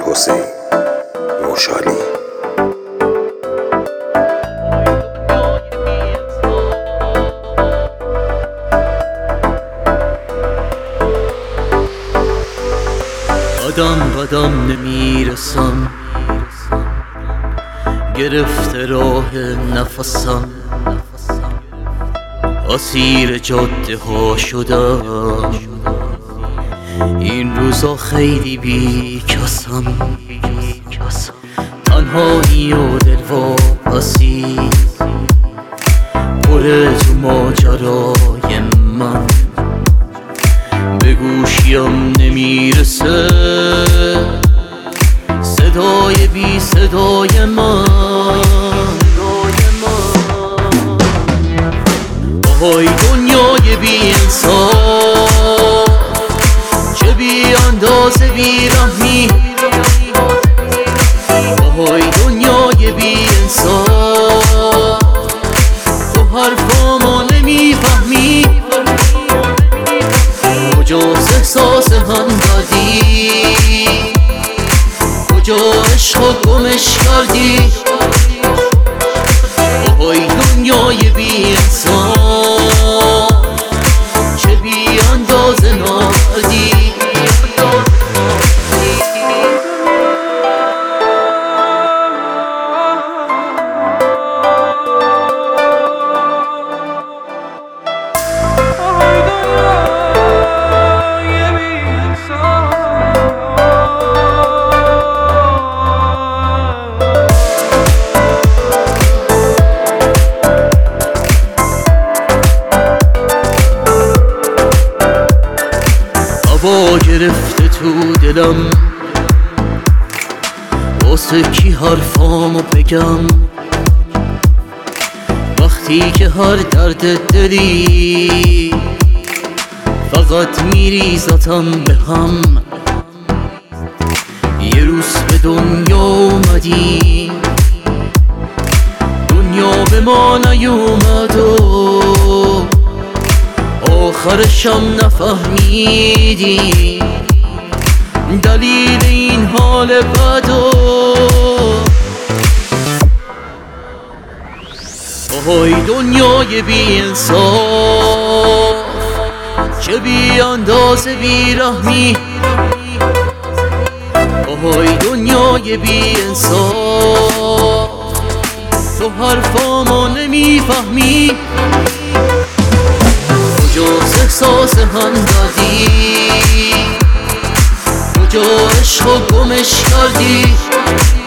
حسین نوشالی. قدم نمیرسم، گرفته راه نفسم، اسیر جاده ها شدم. این روزا خیلی بی کسم، تنهایی و دلواپسی پر تو ماجرای من. به گوشیم نمیرسه صدای بی صدای من. آهای دنیای بی انصاف، چه بی اندازه بی رحمی. آهای دنیای بی انصاف، تو حرفامو نمیفهمی. کجاست احساس همدردی، کجا عشق و گمش کردی. آهای دنیای بی انصاف، چه بی اندازه ناردی. هوا گرفته تو دلم، واسه کی حرفامو بگم. وقتی که هر درد دلی فقط میریزتم به هم. یه روز به دنیا اومدی، دنیا به ما نیومد و آخرشم نفهمیدی دلیل این حال بد. آهای دنیای بی انصاف، چه بی اندازه بی رحمی. آهای دنیای بی انصاف، تو حرفامو نمیفهمی. کجاست احساس همدردی، کجا عشق و گمش کردی.